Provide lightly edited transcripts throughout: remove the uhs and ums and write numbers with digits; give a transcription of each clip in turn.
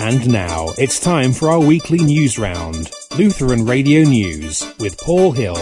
And now it's time for our weekly news round, Lutheran Radio News with Paul Hill.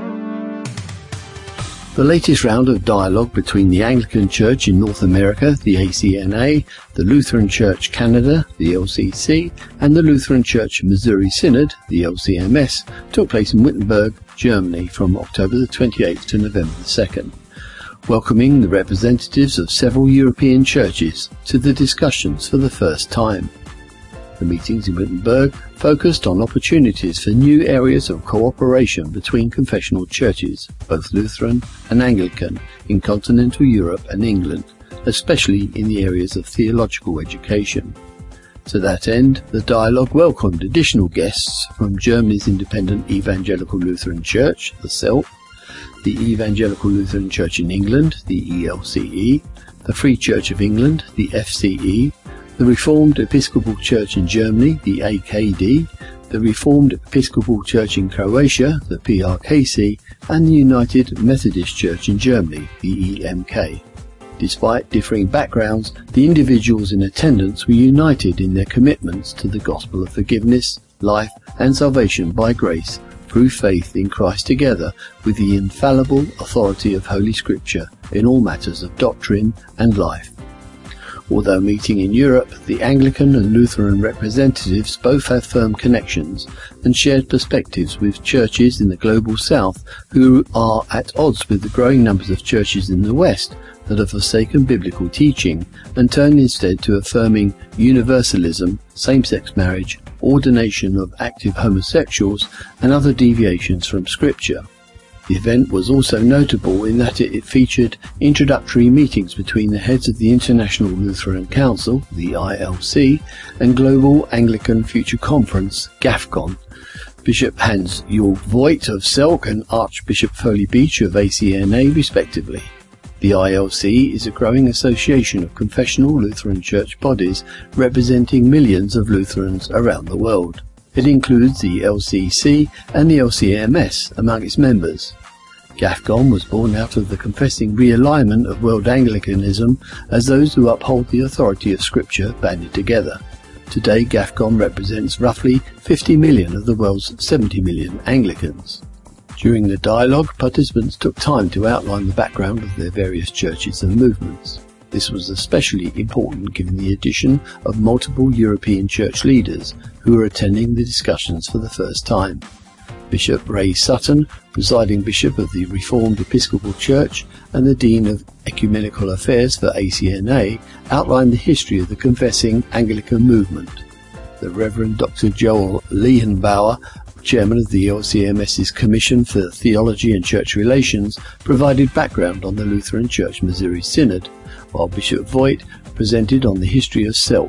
The latest round of dialogue between the Anglican Church in North America, the ACNA, the Lutheran Church Canada, the LCC, and the Lutheran Church Missouri Synod, the LCMS, took place in Wittenberg, Germany from October the 28th to November the 2nd, welcoming the representatives of several European churches to the discussions for the first time. The meetings in Wittenberg focused on opportunities for new areas of cooperation between confessional churches, both Lutheran and Anglican, in continental Europe and England, especially in the areas of theological education. To that end, the dialogue welcomed additional guests from Germany's Independent Evangelical Lutheran Church, the CELC, the Evangelical Lutheran Church in England, the ELCE, the Free Church of England, the FCE, the Reformed Episcopal Church in Germany, the AKD, the Reformed Episcopal Church in Croatia, the PRKC, and the United Methodist Church in Germany, the EMK. Despite differing backgrounds, the individuals in attendance were united in their commitments to the gospel of forgiveness, life, and salvation by grace through faith in Christ, together with the infallible authority of Holy Scripture in all matters of doctrine and life. Although meeting in Europe, the Anglican and Lutheran representatives both have firm connections and shared perspectives with churches in the global south who are at odds with the growing numbers of churches in the west that have forsaken biblical teaching and turned instead to affirming universalism, same-sex marriage, ordination of active homosexuals, and other deviations from Scripture. The event was also notable in that it featured introductory meetings between the heads of the International Lutheran Council, the ILC, and Global Anglican Future Conference, GAFCON, Bishop Hans-Jörg Voigt of CELC and Archbishop Foley Beach of ACNA, respectively. The ILC is a growing association of confessional Lutheran church bodies representing millions of Lutherans around the world. It includes the LCC and the LCMS among its members. GAFCON was born out of the confessing realignment of world Anglicanism as those who uphold the authority of Scripture banded together. Today, GAFCON represents roughly 50 million of the world's 70 million Anglicans. During the dialogue, participants took time to outline the background of their various churches and movements. This was especially important given the addition of multiple European church leaders who were attending the discussions for the first time. Bishop Ray Sutton, presiding bishop of the Reformed Episcopal Church and the Dean of Ecumenical Affairs for ACNA, outlined the history of the confessing Anglican movement. The Reverend Dr. Joel Lehenbauer, chairman of the LCMS's Commission for Theology and Church Relations, provided background on the Lutheran Church Missouri Synod, while Bishop Voigt presented on the history of CELC.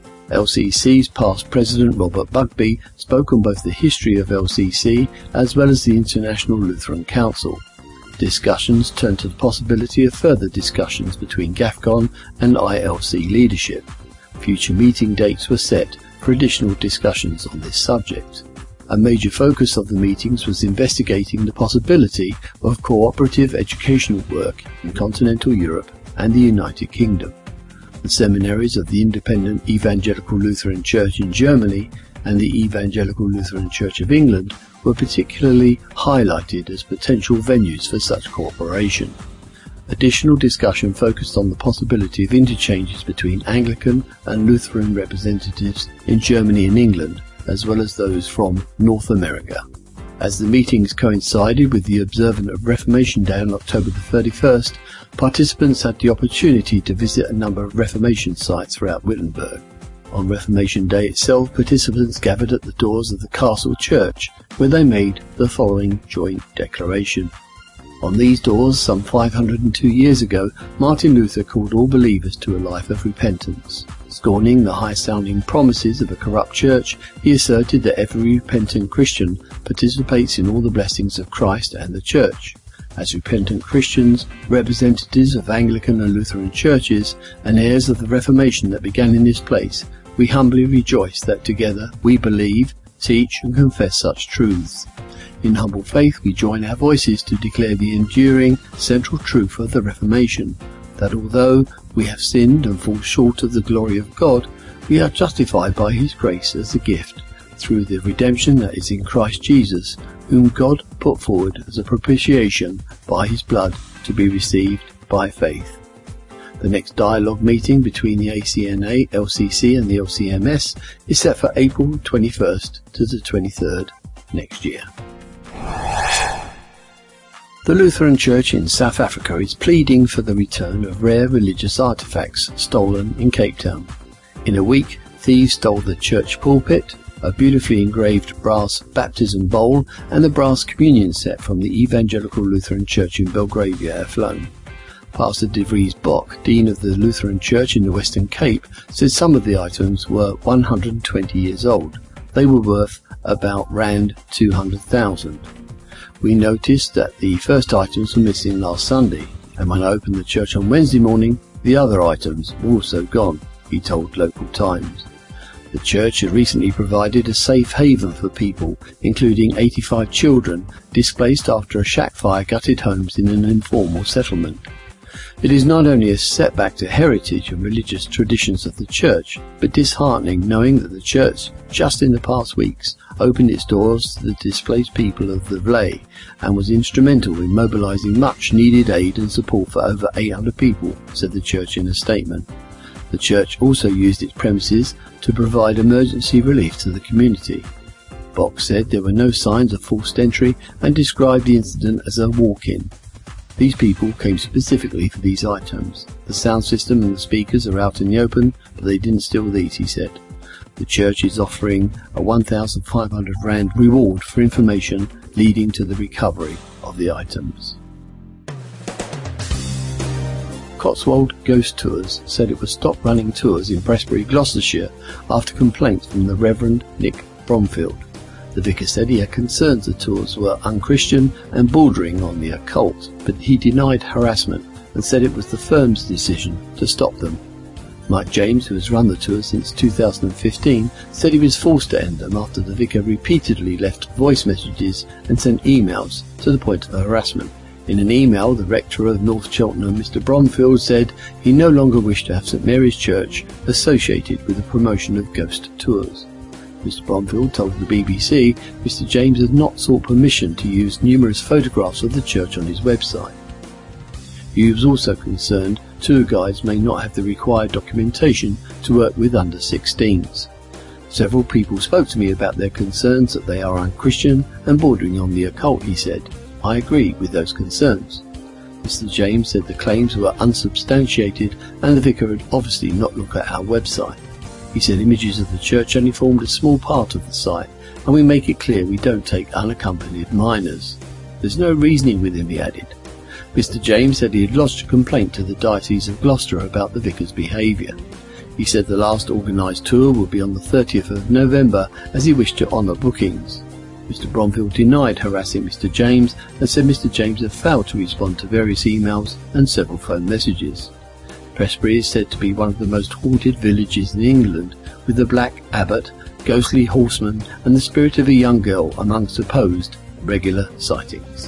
LCC's past president Robert Bugbee spoke on both the history of LCC as well as the International Lutheran Council. Discussions turned to the possibility of further discussions between GAFCON and ILC leadership. Future meeting dates were set for additional discussions on this subject. A major focus of the meetings was investigating the possibility of cooperative educational work in continental Europe and the United Kingdom. The seminaries of the Independent Evangelical Lutheran Church in Germany and the Evangelical Lutheran Church of England were particularly highlighted as potential venues for such cooperation. Additional discussion focused on the possibility of interchanges between Anglican and Lutheran representatives in Germany and England, as well as those from North America. As the meetings coincided with the observance of Reformation Day on October the 31st, participants had the opportunity to visit a number of Reformation sites throughout Wittenberg. On Reformation Day itself, participants gathered at the doors of the Castle Church, where they made the following joint declaration. On these doors, some 502 years ago, Martin Luther called all believers to a life of repentance. Scorning the high-sounding promises of a corrupt church, he asserted that every repentant Christian participates in all the blessings of Christ and the Church. As repentant Christians, representatives of Anglican and Lutheran churches, and heirs of the Reformation that began in this place, we humbly rejoice that together we believe, teach and confess such truths. In humble faith we join our voices to declare the enduring central truth of the Reformation, that although we have sinned and fall short of the glory of God, We are justified by his grace as a gift, through the redemption that is in Christ Jesus, whom God put forward as a propitiation by his blood to be received by faith. The next dialogue meeting between the ACNA, LCC and the LCMS is set for April 21st to the 23rd next year. The Lutheran Church in South Africa is pleading for the return of rare religious artefacts stolen in Cape Town. In a week, thieves stole the church pulpit, a beautifully engraved brass baptism bowl and the brass communion set from the Evangelical Lutheran Church in Belgravia, Athlone. Pastor De Vries Bok, Dean of the Lutheran Church in the Western Cape, said some of the items were 120 years old. They were worth about Rand 200,000. We noticed that the first items were missing last Sunday, and when I opened the church on Wednesday morning, the other items were also gone, he told Local Times. The church had recently provided a safe haven for people, including 85 children, displaced after a shack fire gutted homes in an informal settlement. It is not only a setback to heritage and religious traditions of the church, but disheartening knowing that the church, just in the past weeks, opened its doors to the displaced people of the Vlei and was instrumental in mobilizing much needed aid and support for over 800 people, said the church in a statement. The church also used its premises to provide emergency relief to the community. Bok said there were no signs of forced entry and described the incident as a walk-in. These people came specifically for these items. The sound system and the speakers are out in the open, but they didn't steal these, he said. The church is offering a 1,500 Rand reward for information leading to the recovery of the items. Cotswold Ghost Tours said it would stop running tours in Prestbury, Gloucestershire after complaints from the Reverend Nick Bromfield. The vicar said he had concerns the tours were unchristian and bordering on the occult, but he denied harassment and said it was the firm's decision to stop them. Mike James, who has run the tour since 2015, said he was forced to end them after the vicar repeatedly left voice messages and sent emails to the point of harassment. In an email, the rector of North Cheltenham, Mr. Bromfield, said he no longer wished to have St Mary's Church associated with the promotion of ghost tours. Mr. Bromfield told the BBC Mr. James had not sought permission to use numerous photographs of the church on his website. He was also concerned tour guides may not have the required documentation to work with under 16s. Several people spoke to me about their concerns that they are unchristian and bordering on the occult, he said. I agree with those concerns. Mr. James said the claims were unsubstantiated and the vicar had obviously not looked at our website. He said images of the church only formed a small part of the site, and we make it clear we don't take unaccompanied minors. There's no reasoning with him, he added. Mr. James said he had lodged a complaint to the Diocese of Gloucester about the vicar's behaviour. He said the last organised tour would be on the 30th of November as he wished to honour bookings. Mr. Bromfield denied harassing Mr. James and said Mr. James had failed to respond to various emails and several phone messages. Prestbury is said to be one of the most haunted villages in England, with the Black Abbot, ghostly horseman and the spirit of a young girl among supposed regular sightings.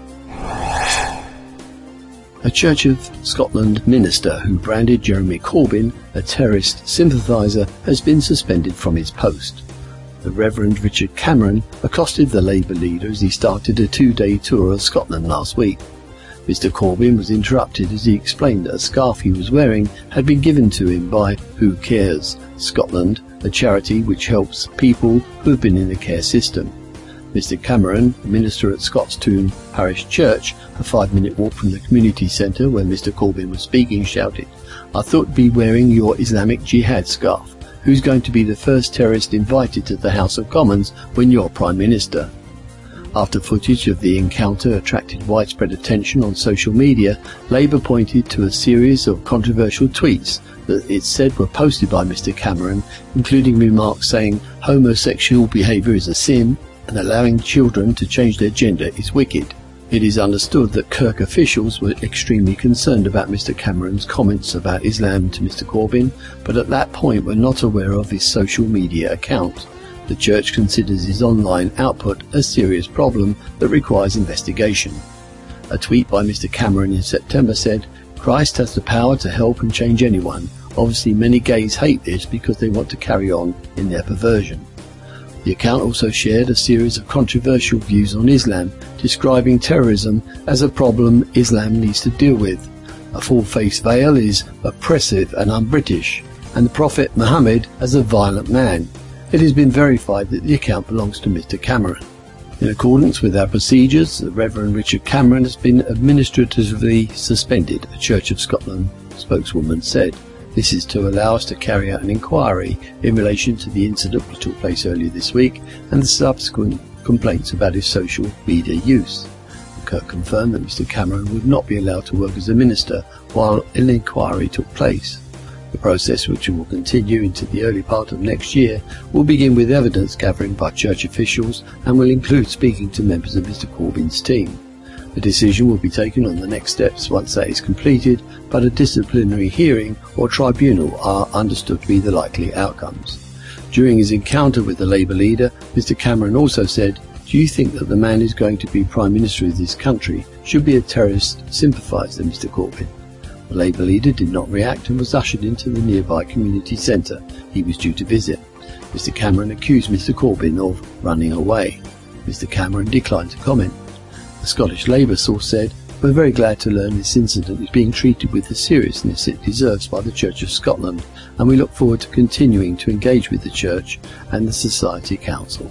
A Church of Scotland minister who branded Jeremy Corbyn a terrorist sympathiser has been suspended from his post. The Reverend Richard Cameron accosted the Labour leader as he started a 2-day tour of Scotland last week. Mr. Corbyn was interrupted as he explained that a scarf he was wearing had been given to him by Who Cares Scotland, a charity which helps people who have been in the care system. Mr. Cameron, a minister at Scotstoun Parish Church, a 5-minute walk from the community centre where Mr. Corbyn was speaking, shouted, "I thought to be wearing your Islamic Jihad scarf. Who's going to be the first terrorist invited to the House of Commons when you're Prime Minister?" After footage of the encounter attracted widespread attention on social media, Labour pointed to a series of controversial tweets that it said were posted by Mr. Cameron, including remarks saying homosexual behaviour is a sin and allowing children to change their gender is wicked. It is understood that Kirk officials were extremely concerned about Mr. Cameron's comments about Islam to Mr. Corbyn, but at that point were not aware of his social media account. The Church considers his online output a serious problem that requires investigation. A tweet by Mr. Cameron in September said, "Christ has the power to help and change anyone. Obviously many gays hate this because they want to carry on in their perversion. The account also shared a series of controversial views on Islam, describing terrorism as a problem Islam needs to deal with. A full-face veil is oppressive and un-British, and the Prophet Muhammad as a violent man. It has been verified that the account belongs to Mr. Cameron. In accordance with our procedures, the Reverend Richard Cameron has been administratively suspended, a Church of Scotland spokeswoman said. This is to allow us to carry out an inquiry in relation to the incident which took place earlier this week and the subsequent complaints about his social media use. Kirk confirmed that Mr. Cameron would not be allowed to work as a minister while an inquiry took place. The process, which will continue into the early part of next year, will begin with evidence gathering by church officials and will include speaking to members of Mr. Corbyn's team. The decision will be taken on the next steps once that is completed, but a disciplinary hearing or tribunal are understood to be the likely outcomes. During his encounter with the Labour leader, Mr. Cameron also said, "Do you think that the man who's going to be Prime Minister of this country should be a terrorist sympathiser, Mr. Corbyn?" The Labour leader did not react and was ushered into the nearby community centre he was due to visit. Mr. Cameron accused Mr. Corbyn of running away. Mr. Cameron declined to comment. The Scottish Labour source said, "We're very glad to learn this incident is being treated with the seriousness it deserves by the Church of Scotland, and we look forward to continuing to engage with the Church and the Society Council."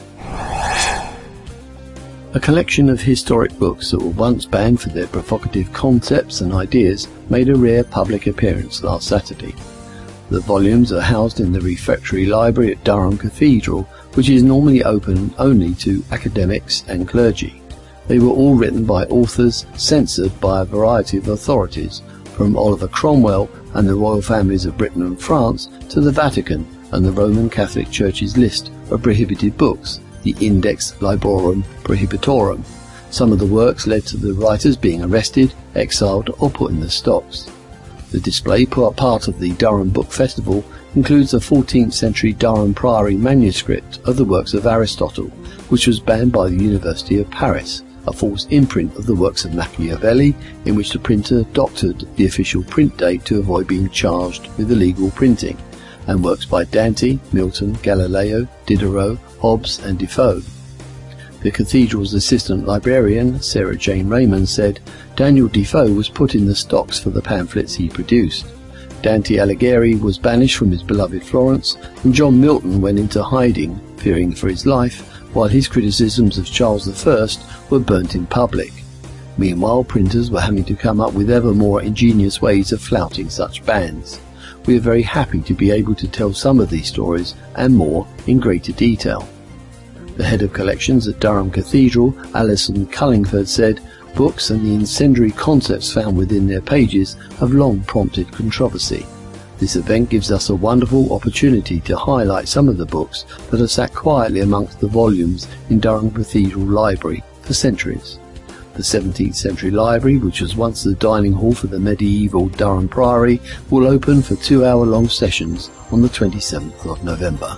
A collection of historic books that were once banned for their provocative concepts and ideas made a rare public appearance last Saturday. The volumes are housed in the refectory library at Durham Cathedral, which is normally open only to academics and clergy. They were all written by authors censored by a variety of authorities, from Oliver Cromwell and the royal families of Britain and France to the Vatican and the Roman Catholic Church's list of prohibited books, the Index Librorum Prohibitorum. Some of the works led to the writers being arrested, exiled or put in the stocks. The display, part of the Durham Book Festival, includes a 14th century Durham Priory manuscript of the works of Aristotle, which was banned by the University of Paris, a false imprint of the works of Machiavelli, in which the printer doctored the official print date to avoid being charged with illegal printing, and works by Dante, Milton, Galileo, Diderot, Hobbes and Defoe. The cathedral's assistant librarian, Sarah Jane Raymond, said, "Daniel Defoe was put in the stocks for the pamphlets he produced. Dante Alighieri was banished from his beloved Florence, and John Milton went into hiding, fearing for his life, while his criticisms of Charles I were burnt in public. Meanwhile, printers were having to come up with ever more ingenious ways of flouting such bans. We are very happy to be able to tell some of these stories and more in greater detail." The head of collections at Durham Cathedral, Alison Cullingford, said, "Books and the incendiary concepts found within their pages have long prompted controversy. This event gives us a wonderful opportunity to highlight some of the books that have sat quietly amongst the volumes in Durham Cathedral Library for centuries. The 17th century library, which was once the dining hall for the medieval Durham Priory, will open for 2-hour-long sessions on the 27th of November.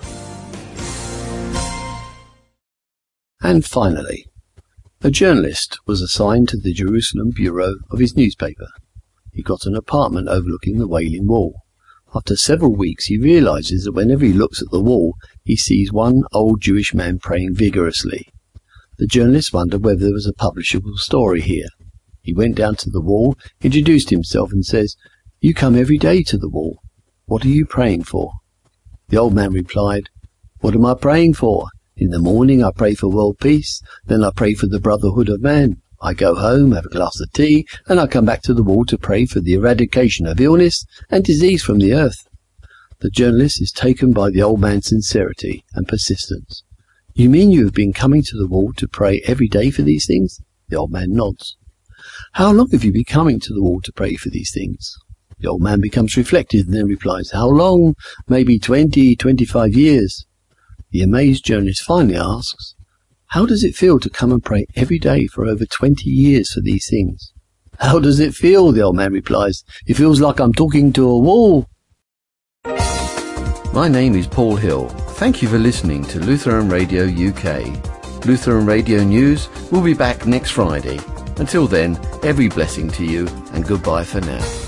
And finally, a journalist was assigned to the Jerusalem bureau of his newspaper. He got an apartment overlooking the Wailing Wall. After several weeks, he realizes that whenever he looks at the wall, he sees one old Jewish man praying vigorously. The journalist wondered whether there was a publishable story here. He went down to the wall, introduced himself and says, "You come every day to the wall. What are you praying for?" The old man replied, "What am I praying for? In the morning I pray for world peace, then I pray for the brotherhood of man. I go home, have a glass of tea, and I come back to the wall to pray for the eradication of illness and disease from the earth." The journalist is taken by the old man's sincerity and persistence. "You mean you have been coming to the wall to pray every day for these things?" The old man nods. "How long have you been coming to the wall to pray for these things?" The old man becomes reflective and then replies, "How long? Maybe 20, 25 years. The amazed journalist finally asks, "How does it feel to come and pray every day for over 20 years for these things?" "How does it feel?" the old man replies. "It feels like I'm talking to a wall." My name is Paul Hill. Thank you for listening to Lutheran Radio UK. Lutheran Radio News will be back next Friday. Until then, every blessing to you and goodbye for now.